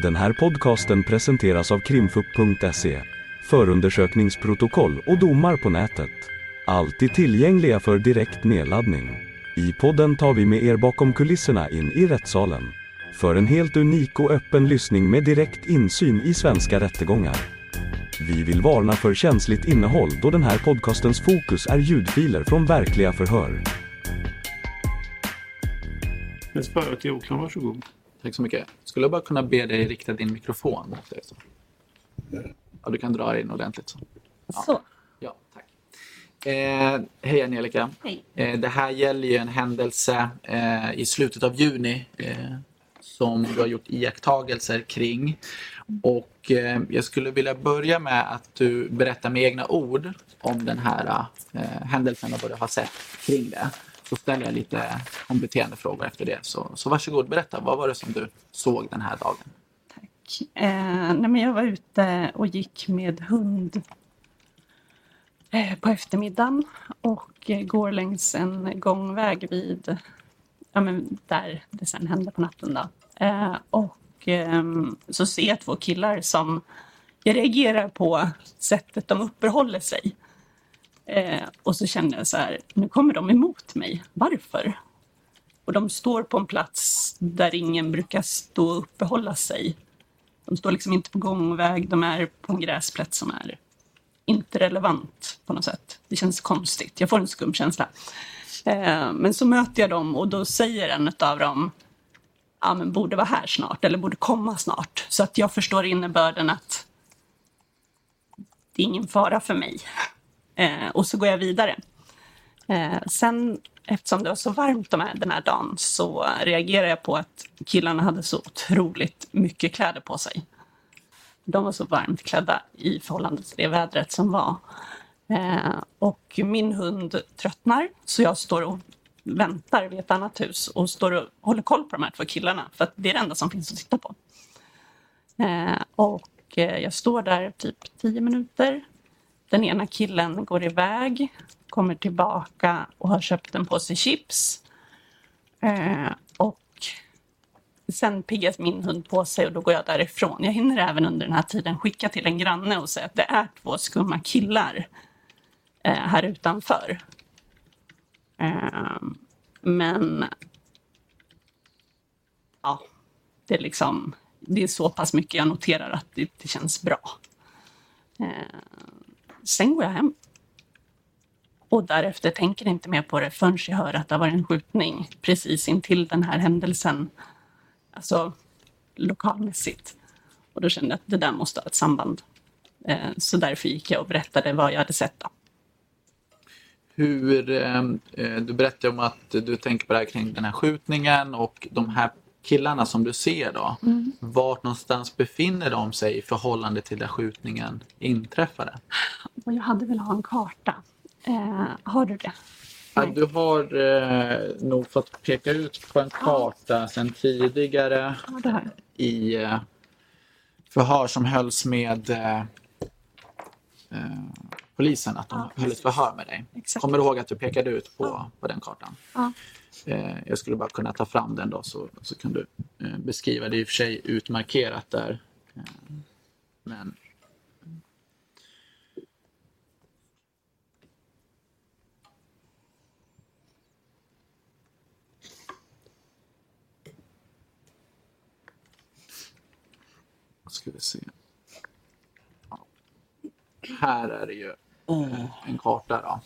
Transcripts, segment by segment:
Den här podcasten presenteras av krimfup.se. Förundersökningsprotokoll och domar på nätet. Alltid tillgängliga för direkt nedladdning. I podden tar vi med er bakom kulisserna in i rättssalen. För en helt unik och öppen lyssning med direkt insyn i svenska rättegångar. Vi vill varna för känsligt innehåll då den här podcastens fokus är ljudfiler från verkliga förhör. Det svarar till Oklan, varsågod. Tack så mycket. Skulle jag bara kunna be dig rikta din mikrofon mot dig? Så. Ja, du kan dra in ordentligt. Så. Ja. Så. Ja, tack. Hej Angelica. Hej. Det här gäller ju en händelse i slutet av juni som du har gjort iakttagelser kring. Och jag skulle vilja börja med att du berättar med egna ord om den här händelsen och vad du har sett kring det. Så ställer jag lite kompletterande frågor efter det. Så varsågod, berätta. Vad var det som du såg den här dagen? Tack. Men jag var ute och gick med hund på eftermiddagen. Och går längs en gångväg vid där det sen hände på natten. Då. Så ser jag två killar som jag reagerar på sättet de uppehåller sig. Och så kände jag så här, nu kommer de emot mig. Varför? Och de står på en plats där ingen brukar stå och uppehålla sig. De står liksom inte på gångväg, de är på en gräsplätt som är inte relevant på något sätt. Det känns konstigt, jag får en skum känsla. Men så möter jag dem och då säger en av dem, ja men borde vara här snart eller borde komma snart. Så att jag förstår innebörden att det är ingen fara för mig. Och så går jag vidare. Sen, eftersom det var så varmt den här dagen, så reagerar jag på att killarna hade så otroligt mycket kläder på sig. De var så varmt klädda i förhållande till det vädret som var. Och min hund tröttnar, så jag står och väntar vid ett annat hus och står och håller koll på de här två killarna, för att det är det enda som finns att titta på. Och jag står där typ 10 minuter. Den ena killen går iväg, kommer tillbaka och har köpt en påse chips. Och sen piggas min hund på sig och då går jag därifrån. Jag hinner även under den här tiden skicka till en granne och säga att det är 2 skumma killar här utanför. Men ja, det är så pass mycket jag noterar att det känns bra. Sen går jag hem. Och därefter tänker inte mer på det förrän jag hör att det var en skjutning precis intill den här händelsen. Alltså lokalmässigt. Och då kände jag att det där måste ha ett samband. Så därför gick jag och berättade vad jag hade sett då. Du berättade om att du tänker på det här kring den här skjutningen och de här killarna som du ser då. Vart någonstans befinner de sig i förhållande till där skjutningen inträffade? Och jag hade väl en karta. Har du det? Ja, du har nog fått peka ut på en karta sedan tidigare i förhör som hölls med polisen, att de höll ett förhör med dig. Exakt. Kommer du ihåg att du pekade ut på den kartan? Ja. Jag skulle bara kunna ta fram den då så kan du beskriva. Det är i och för sig utmarkerat där. Men ska vi se. Ja. Här är det ju en karta då.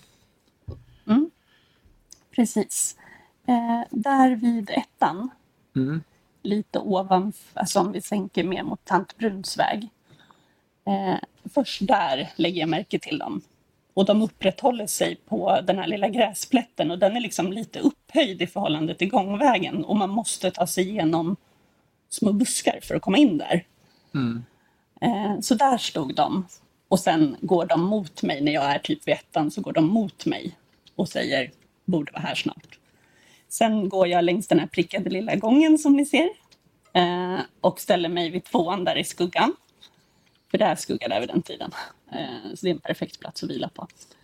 Precis. Där vid ettan, lite ovanför, alltså om vi sänker mer mot Tant Bruns väg. Först där lägger jag märke till dem. Och de upprätthåller sig på den här lilla gräsplätten. Och den är liksom lite upphöjd i förhållande till gångvägen. Och man måste ta sig igenom små buskar för att komma in där. Så där stod de. Och sen går de mot mig när jag är typ vid ettan, så går de mot mig och säger borde vara här snart. Sen går jag längs den här prickade lilla gången som ni ser. Och ställer mig vid 2:an där i skuggan. För det är skugga där vid den tiden. Så det är en perfekt plats att vila på.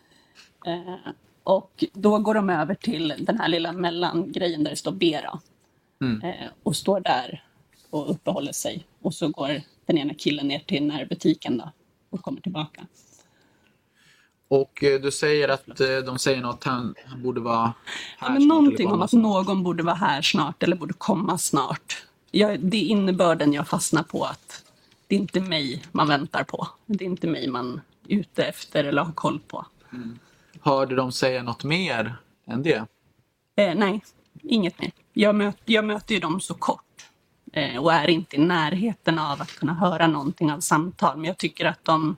Och då går de över till den här lilla mellangrejen där det står Bera. Och står där och uppehåller sig. Och så går den ena killen ner till närbutiken då och kommer tillbaka. Och du säger att de säger något, han borde vara här Ja, men snart, någonting eller om komma att snart. någon borde vara här snart eller borde komma snart. Det är innebörden jag fastnar på, att det är inte mig man väntar på. Det är inte mig man är ute efter eller har koll på. Hörde de säga något mer än det? Nej, inget mer. Jag möter ju dem så kort och är inte i närheten av att kunna höra någonting av samtal. Men jag tycker att de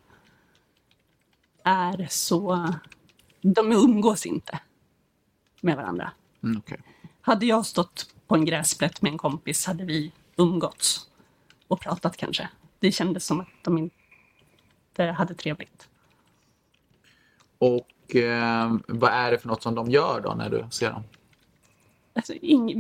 är så... De umgås inte med varandra. Okej. Hade jag stått på en gräsplätt med en kompis hade vi umgåtts och pratat kanske. Det kändes som att de inte hade trevligt. Och vad är det för något som de gör då när du ser dem? Alltså,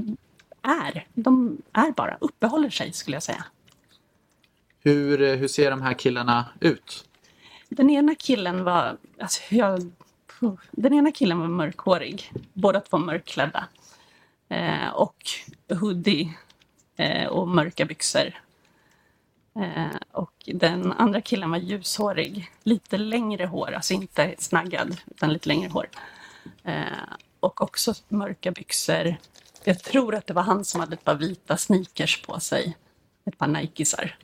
de är bara, uppehåller sig skulle jag säga. Hur ser de här killarna ut? Den ena killen var, den ena killen var mörkhårig, båda två mörkklädda. Och hoodie och mörka byxor. Och den andra killen var ljushårig, lite längre hår, alltså inte snaggad utan lite längre hår. Och också mörka byxor. Jag tror att det var han som hade ett par vita sneakers på sig, ett par Nikesar.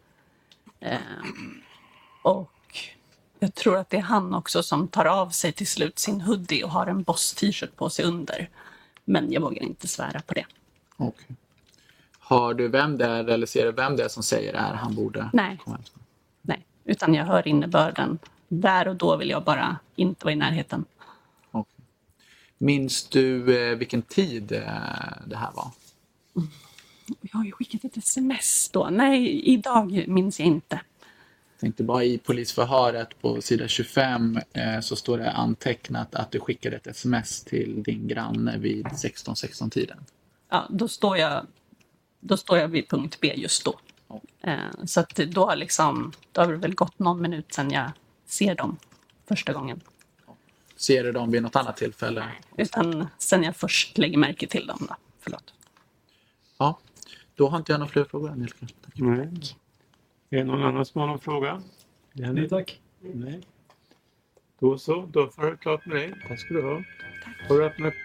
Och jag tror att det är han också som tar av sig till slut sin hoodie och har en Boss-t-shirt på sig under. Men jag vågar inte svära på det. Okay. Har du vem det är eller ser du vem det är som säger att han borde Nej. komma hem? Nej, utan jag hör innebörden. Där och då vill jag bara inte vara i närheten. Okay. Minns du vilken tid det här var? Jag har ju skickat ett sms då. Nej, idag minns jag inte. Jag tänkte bara i polisförhöret på sida 25 så står det antecknat att du skickade ett sms till din granne vid 16:16-tiden. Ja, då står jag vid punkt B just då. Så att då har det väl gått någon minut sedan jag ser dem första gången. Ser du dem vid något annat tillfälle? Utan sen jag först lägger märke till dem då. Förlåt. Ja, då har inte jag några fler frågor, Angelica. Tack. Nej. Är det någon annan som har någon fråga? Nej tack. Nej. Då så, då får det klart med dig. Tack ska du ha. Får du öppna.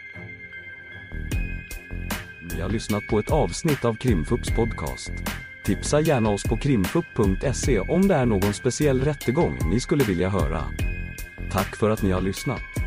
Ni har lyssnat på ett avsnitt av Krimfupps podcast. Tipsa gärna oss på krimfupp.se om det är någon speciell rättegång ni skulle vilja höra. Tack för att ni har lyssnat.